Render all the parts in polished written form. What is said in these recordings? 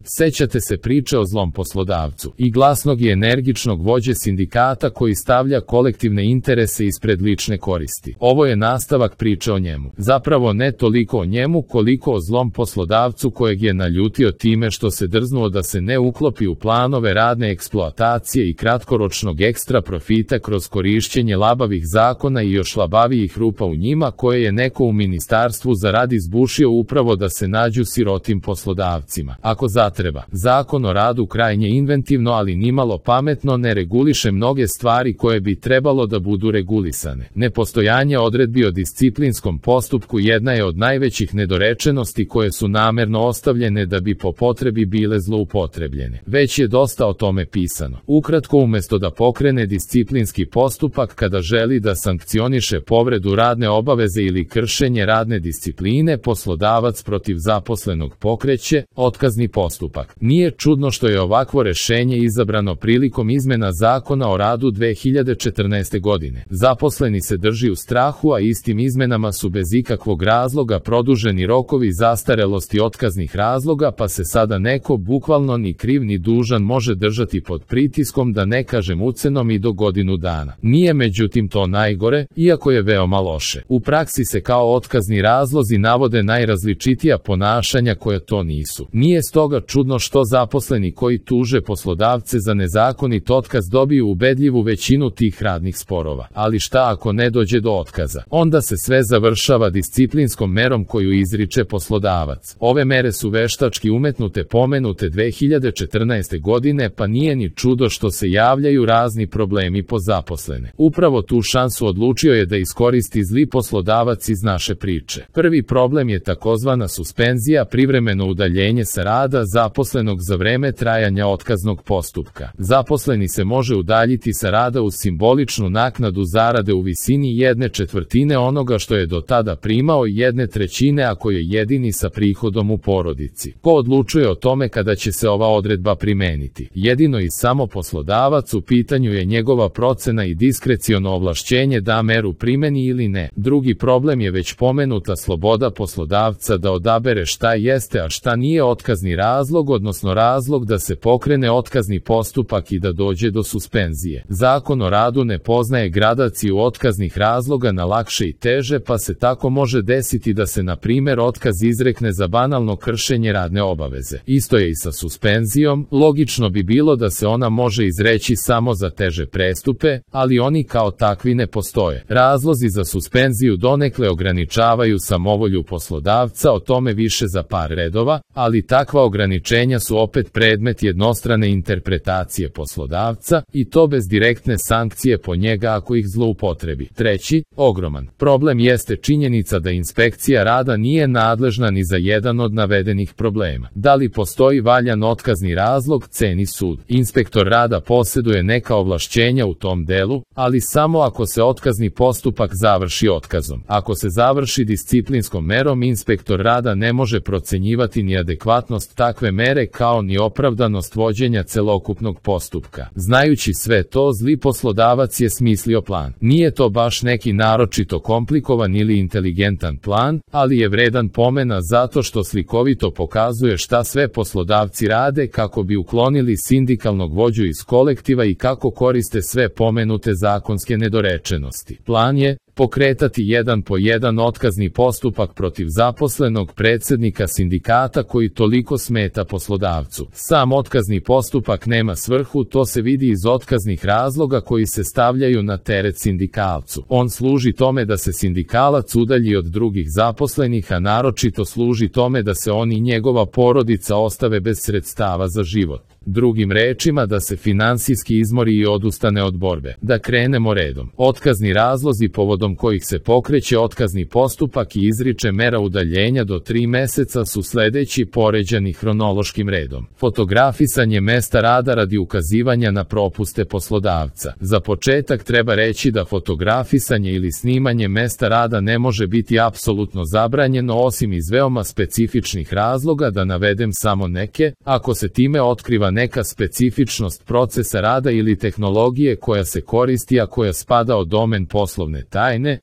Sećate se priče o zlom poslodavcu i glasnog i energičnog vođe sindikata koji stavlja kolektivne interese ispred lične koristi. Ovo je nastavak priče o njemu. Zapravo ne toliko o njemu koliko o zlom poslodavcu kojeg je naljutio time što se drznuo da se ne uklopi u planove radne eksploatacije i kratkoročnog ekstra profita kroz korišćenje labavih zakona i još labavijih rupa u njima koje je neko u ministarstvu zaradi zbušio upravo da se nađu sirotim poslodavcima. Ako zatreba, Zakon o radu krajnje inventivno ali nimalo pametno ne reguliše mnoge stvari koje bi trebalo da budu regulisane. Nepostojanje odredbi o disciplinskom postupku jedna je od najvećih nedorečenosti koje su namerno ostavljene da bi po potrebi bile zloupotrebljene. Već je dosta o tome pisano. Ukratko, umesto da pokrene disciplinski postupak kada želi da sankcioniše povredu radne obaveze ili kršenje radne discipline, poslodavac protiv zaposlenog pokreće otkazni postupak. Nije čudno što je ovakvo rešenje izabrano prilikom izmena Zakona o radu 2014. godine. Zaposleni se drži u strahu, a istim izmenama su bez ikakvog razloga produženi rokovi zastarelosti otkaznih razloga, pa se sada neko bukvalno ni kriv ni dužan može držati pod pritiskom, da ne kažem ucenom, i do godinu dana. Nije međutim to najgore, iako je veoma loše. U praksi se kao otkazni razlozi navode najrazličitija ponašanja koja to nisu. Nije stoga čudno što zaposleni koji tuže poslodavce za nezakonit otkaz dobiju ubedljivu većinu tih radnih sporova. Ali šta ako ne dođe do otkaza? Onda se sve završava disciplinskom merom koju izriče poslodavac. Ove mere su veštački umetnute pomenute 2014. godine, pa nije ni čudo što se javljaju razni problemi po zaposlene. Upravo tu šansu odlučio je da iskoristi zli poslodavac iz naše priče. Prvi problem je takozvana suspenzija, privremeno udaljenje sa rada zaposlenog za vreme trajanja otkaznog postupka. Zaposleni se može udaljiti sa rada uz simboličnu naknadu zarade u visini 1/4 onoga što je do tada primao i 1/3 ako je jedini sa prihodom u porodici. Ko odlučuje o tome kada će se ova odredba primeniti? Jedino i samo poslodavac. U pitanju je njegova procena i diskreciono ovlašćenje da meru primeni ili ne. Drugi problem je već pomenuta sloboda poslodavca da odabere šta jeste, a šta nije otkazni razlog, odnosno razlog da se pokrene otkazni postupak i da dođe do suspenzije. Zakon o radu ne poznaje gradaciju otkaznih razloga na lakše i teže, pa se tako može desiti da se na primjer otkaz izrekne za banalno kršenje radne obaveze. Isto je i sa suspenzijom. Logično bi bilo da se ona može izreći samo za teže prestupe, ali oni kao takvi ne postoje. Razlozi za suspenziju donekle ograničavaju samovolju poslodavca, o tome više za par redova, ali takva ograničenja su opet predmet jednostrane interpretacije poslodavca, i to bez direktne sankcije po njega ako ih zloupotrebi. Treći, ogroman problem jeste činjenica da inspekcija rada nije nadležna ni za jedan od navedenih problema. Da li postoji valjan otkazni razlog, ceni sud. Inspektor rada posjeduje neka ovlašćenja u tom delu, ali samo ako se otkazni postupak završi otkazom. Ako se završi disciplinskom merom, inspektor rada ne može procenjivati ni adekvatnost takve mere kao ni opravdanost vođenja celokupnog postupka. Znajući sve to, zli poslodavac je smislio plan. Nije to baš neki naročito komplikovan ili inteligentan plan, ali je vredan pomena zato što slikovito pokazuje šta sve poslodavci rade kako bi uklonili sindikalnog vođu iz kolektiva i kako koriste sve pomenute zakonske nedorečenosti. Plan je pokretati jedan po jedan otkazni postupak protiv zaposlenog predsjednika sindikata koji toliko smeta poslodavcu. Sam otkazni postupak nema svrhu, to se vidi iz otkaznih razloga koji se stavljaju na teret sindikalcu. On služi tome da se sindikalac udalji od drugih zaposlenih, a naročito služi tome da se on i njegova porodica ostave bez sredstava za život. Drugim rečima, da se finansijski izmori i odustane od borbe. Da krenemo redom. Otkazni razlozi povodom kojih se pokreće otkazni postupak i izriče mera udaljenja do 3 meseca su sledeći, poređani hronološkim redom. Fotografisanje mesta rada radi ukazivanja na propuste poslodavca. Za početak treba reći da fotografisanje ili snimanje mesta rada ne može biti apsolutno zabranjeno osim iz veoma specifičnih razloga, da navedem samo neke. Ako se time otkriva neka specifičnost procesa rada ili tehnologije koja se koristi, a koja spada u domen poslovne tajne,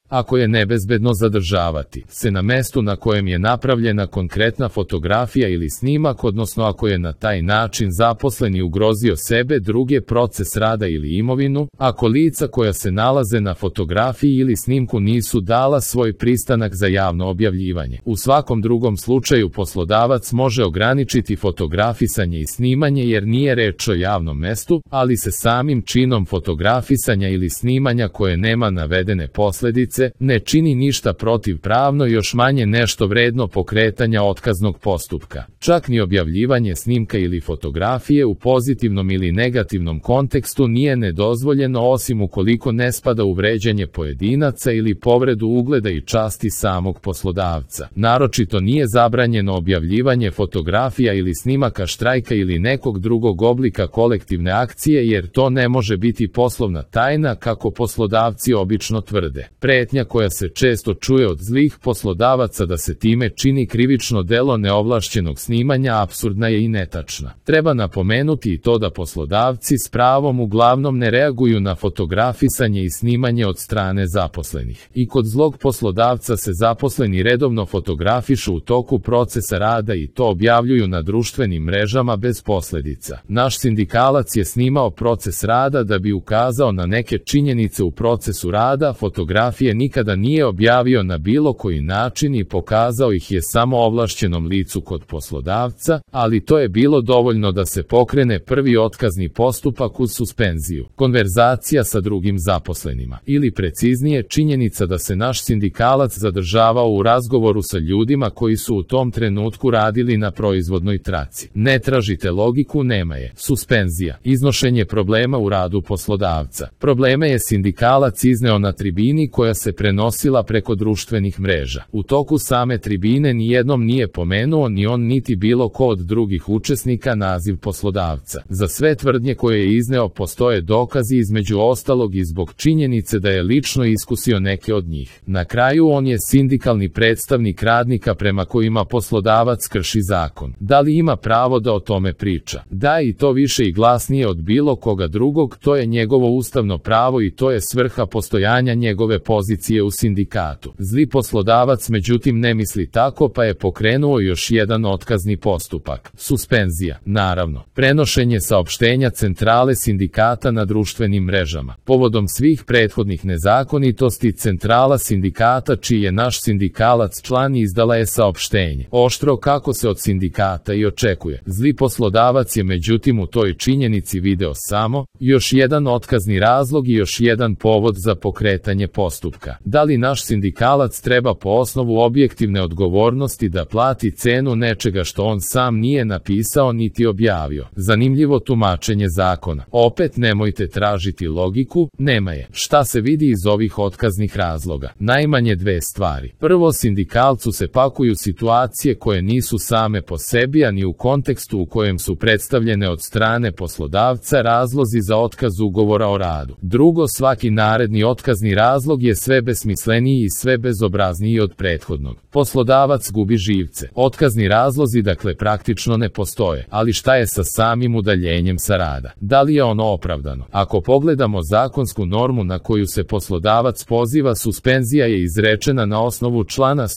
Ako je nebezbedno zadržavati se na mestu na kojem je napravljena konkretna fotografija ili snimak, odnosno ako je na taj način zaposleni ugrozio sebe, druge, proces rada ili imovinu, ako lica koja se nalaze na fotografiji ili snimku nisu dala svoj pristanak za javno objavljivanje. U svakom drugom slučaju poslodavac može ograničiti fotografisanje i snimanje jer nije reč o javnom mestu, ali se samim činom fotografisanja ili snimanja koje nema navedene posljedice ne čini ništa protivpravno, još manje nešto vredno pokretanja otkaznog postupka. Čak ni objavljivanje snimka ili fotografije u pozitivnom ili negativnom kontekstu nije nedozvoljeno, osim ukoliko ne spada u vređanje pojedinaca ili povredu ugleda i časti samog poslodavca. Naročito nije zabranjeno objavljivanje fotografija ili snimaka štrajka ili nekog drugog oblika kolektivne akcije, jer to ne može biti poslovna tajna kako poslodavci obično tvrde. Pretnja koja se često čuje od zlih poslodavaca da se time čini krivično delo neovlašćenog snimanja apsurdna je i netačna. Treba napomenuti i to da poslodavci s pravom uglavnom ne reaguju na fotografisanje i snimanje od strane zaposlenih. I kod zlog poslodavca se zaposleni redovno fotografišu u toku procesa rada i to objavljuju na društvenim mrežama bez posljedica. Naš sindikalac je snimao proces rada da bi ukazao na neke činjenice u procesu rada, fotografije nikada nije objavio na bilo koji način i pokazao ih je samo ovlašćenom licu kod poslodavca, ali to je bilo dovoljno da se pokrene prvi otkazni postupak uz suspenziju. Konverzacija sa drugim zaposlenima, ili preciznije činjenica da se naš sindikalac zadržavao u razgovoru sa ljudima koji su u tom trenutku radili na proizvodnoj traci. Ne tražite logiku, nema je. Suspenzija, iznošenje problema u radu poslodavca. Probleme je sindikalac izneo na tribini koja se prenosila preko društvenih mreža. U toku same tribine nijednom nije pomenuo ni on niti bilo ko od drugih učesnika naziv poslodavca. Za sve tvrdnje koje je izneo postoje dokazi, između ostalog i zbog činjenice da je lično iskusio neke od njih. Na kraju on je sindikalni predstavnik radnika prema kojima poslodavac krši zakon. Da li ima pravo da o tome priča? Da, i to više i glasnije od bilo koga drugog, to je njegovo ustavno pravo i to je svrha postojanja njegove pozicije u sindikatu. Zli poslodavac međutim ne misli tako, pa je pokrenuo još jedan otkazni postupak. Suspenzija, naravno. Prenošenje saopštenja centrale sindikata na društvenim mrežama. Povodom svih prethodnih nezakonitosti, centrala sindikata, čiji je naš sindikalac član, izdala je saopštenje. Oštro kako se od sindikata i očekuje. Zli poslodavac je međutim u toj činjenici video samo još jedan otkazni razlog i još jedan povod za pokretanje postupka. Da li naš sindikalac treba po osnovu objektivne odgovornosti da plati cenu nečega što on sam nije napisao niti objavio? Zanimljivo tumačenje zakona. Opet nemojte tražiti logiku, nema je. Šta se vidi iz ovih otkaznih razloga? Najmanje dve stvari. Prvo, sindikalcu se pakuju situacije koje nisu same po sebi, a ni u kontekstu u kojem su predstavljene od strane poslodavca razlozi za otkaz ugovora o radu. Drugo, svaki naredni otkazni razlog je sve besmisleniji i sve bezobrazniji od prethodnog. Poslodavac gubi živce. Otkazni razlozi dakle praktično ne postoje, ali šta je sa samim udaljenjem sa rada? Da li je ono opravdano? Ako pogledamo zakonsku normu na koju se poslodavac poziva, suspenzija je izrečena na osnovu člana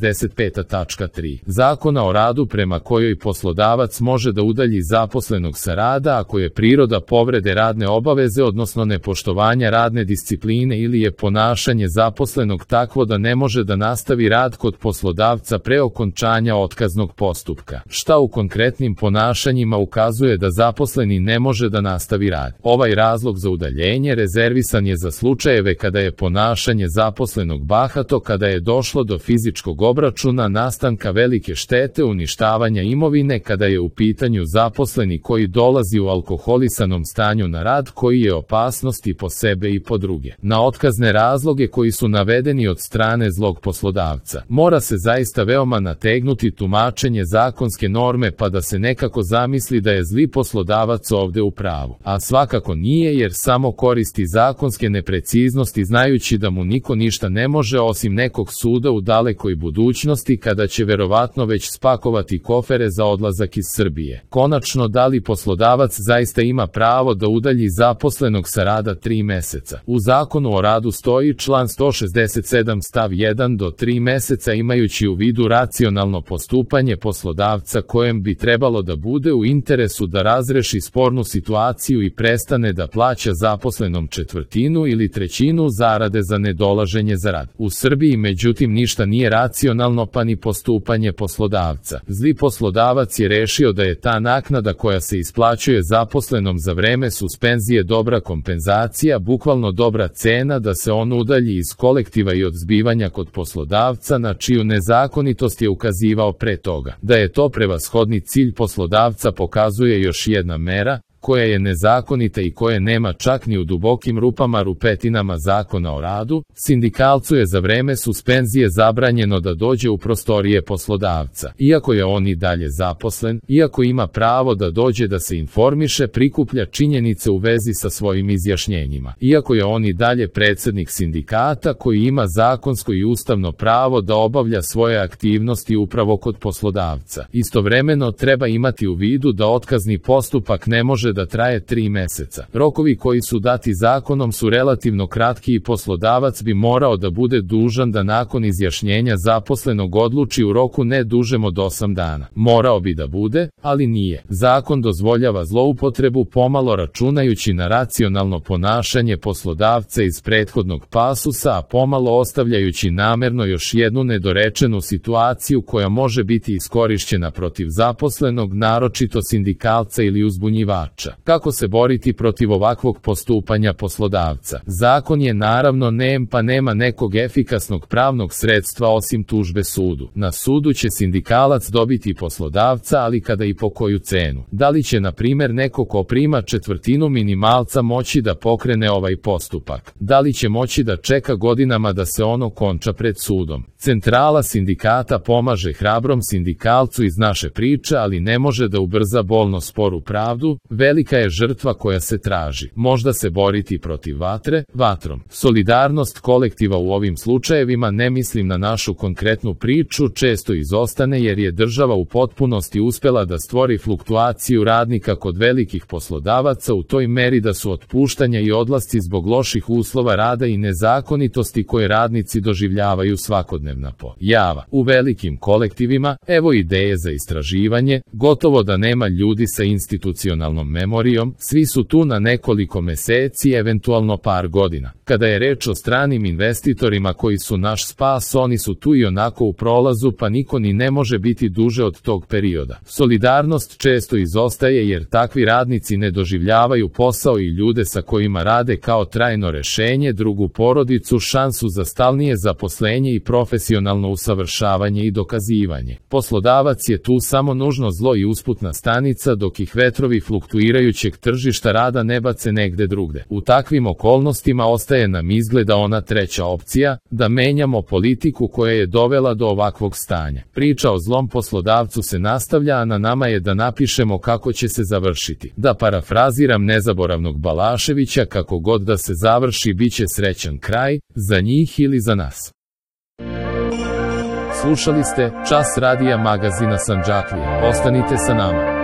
165.3 Zakona o radu, prema kojoj poslodavac može da udalji zaposlenog sa rada ako je priroda povrede radne obaveze, odnosno nepoštovanja radne discipline, ili je ponašanje zaposlenog takvo da ne može da nastavi rad kod poslodavca pre okončanja otkaznog postupka. Šta u konkretnim ponašanjima ukazuje da zaposleni ne može da nastavi rad? Ovaj razlog za udaljenje rezervisan je za slučajeve kada je ponašanje zaposlenog bahato, kada je došlo do fizičkog obračuna, nastanka velike štete, uništavanja imovine, kada je u pitanju zaposleni koji dolazi u alkoholisanom stanju na rad, koji je opasnost i po sebe i po druge. Na otkazne razloge koji su navedeni od strane zlog poslodavca mora se zaista veoma nategnuti tumačenje zakonske norme, pa da se nekako zamisli da je zli poslodavac ovde u pravu. A svakako nije, jer samo koristi zakonske nepreciznosti znajući da mu niko ništa ne može osim nekog suda u dalekoj budućnosti, kada će verovatno već spakovati kofere za odlazak iz Srbije. Konačno, da li poslodavac zaista ima pravo da udalji zaposlenog sa rada 3 meseca? U Zakonu o radu stoji član Član 167 stav 1 do 3 meseca imajući u vidu racionalno postupanje poslodavca kojem bi trebalo da bude u interesu da razreši spornu situaciju i prestane da plaća zaposlenom četvrtinu ili trećinu zarade za nedolaženje za rad. U Srbiji međutim ništa nije racionalno pa ni postupanje poslodavca. Zli poslodavac je rešio da je ta naknada koja se isplaćuje zaposlenom za vreme suspenzije dobra kompenzacija, bukvalno dobra cena da se on udalji iz kolektiva i od zbivanja kod poslodavca na čiju nezakonitost je ukazivao pre toga. Da je to prevashodni cilj poslodavca pokazuje još jedna mera, koja je nezakonita i koje nema čak ni u dubokim rupetinama Zakona o radu. Sindikalcu je za vreme suspenzije zabranjeno da dođe u prostorije poslodavca. Iako je on i dalje zaposlen, iako ima pravo da dođe da se informiše, prikuplja činjenice u vezi sa svojim izjašnjenjima. Iako je on i dalje predsednik sindikata koji ima zakonsko i ustavno pravo da obavlja svoje aktivnosti upravo kod poslodavca. Istovremeno treba imati u vidu da otkazni postupak ne može da traje 3 meseca. Rokovi koji su dati zakonom su relativno kratki i poslodavac bi morao da bude dužan da nakon izjašnjenja zaposlenog odluči u roku ne dužem od 8 dana. Morao bi da bude, ali nije. Zakon dozvoljava zloupotrebu pomalo računajući na racionalno ponašanje poslodavca iz prethodnog pasusa, a pomalo ostavljajući namerno još jednu nedorečenu situaciju koja može biti iskorišćena protiv zaposlenog, naročito sindikalca ili uzbunjivača. Kako se boriti protiv ovakvog postupanja poslodavca? Zakon je naravno nem pa nema nekog efikasnog pravnog sredstva osim tužbe sudu. Na sudu će sindikalac dobiti poslodavca, ali kada i po koju cenu? Da li će na primjer neko ko prima četvrtinu minimalca moći da pokrene ovaj postupak? Da li će moći da čeka godinama da se ono konča pred sudom? Centrala sindikata pomaže hrabrom sindikalcu iz naše priče, ali ne može da ubrza bolno sporu pravdu. Velika je žrtva koja se traži. Možda se boriti protiv vatre, vatrom. Solidarnost kolektiva u ovim slučajevima, ne mislim na našu konkretnu priču, često izostane jer je država u potpunosti uspela da stvori fluktuaciju radnika kod velikih poslodavaca u toj meri da su otpuštanja i odlasci zbog loših uslova rada i nezakonitosti koje radnici doživljavaju svakodnevna pojava. U velikim kolektivima, evo ideje za istraživanje, gotovo da nema ljudi sa institucionalnom memorijom, svi su tu na nekoliko meseci, eventualno par godina. Kada je reč o stranim investitorima koji su naš spas, oni su tu i onako u prolazu pa niko ni ne može biti duže od tog perioda. Solidarnost često izostaje jer takvi radnici ne doživljavaju posao i ljude sa kojima rade kao trajno rešenje, drugu porodicu, šansu za stalnije zaposlenje i profesionalno usavršavanje i dokazivanje. Poslodavac je tu samo nužno zlo i usputna stanica dok ih vetrovi fluktuirajućeg tržišta rada ne bace negde drugde. U takvim okolnostima ostaje nam izgleda ona treća opcija, da menjamo politiku koja je dovela do ovakvog stanja. Priča o zlom poslodavcu se nastavlja, a na nama je da napišemo kako će se završiti. Da parafraziram nezaboravnog Balaševića, kako god da se završi, bit će srećan kraj, za njih ili za nas. Slušali ste Čas radija magazina Sandžaklija. Ostanite sa nama.